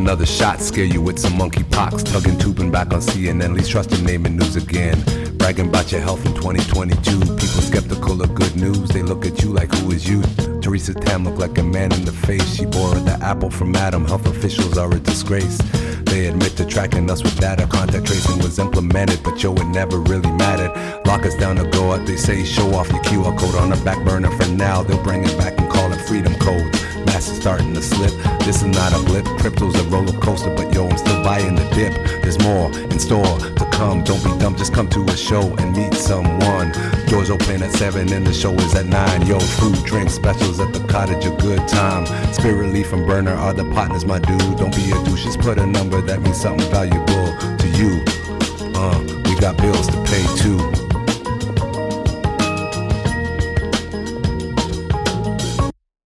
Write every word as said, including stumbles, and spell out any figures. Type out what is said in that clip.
another shot, scare you with some monkeypox. Tugging, tubing back on C N N, at least trust your name in news again. Bragging about your health in twenty twenty-two. People skeptical of good news, they look at you like, who is you? Teresa Tam looked like a man in the face. She borrowed the apple from Adam. Health officials are a disgrace. They admit to tracking us with data. Contact tracing was implemented, but yo, it never really mattered. Lock us down to go out, they say show off your Q R code on a back burner for now. They'll bring it back and call it freedom code. Mass is starting to slip. This is not a blip. Crypto's a roller coaster, but yo, I'm still buying the dip. There's more in store to come. Don't be dumb, just come to a show and meet someone. Doors open at seven and the show is at nine. Yo, food, drink, specials at the cottage, a good time. Spirit Relief and Burner are the partners, my dude. Don't be a douche, just put a number that means something valuable to you. Uh, we got bills to pay too.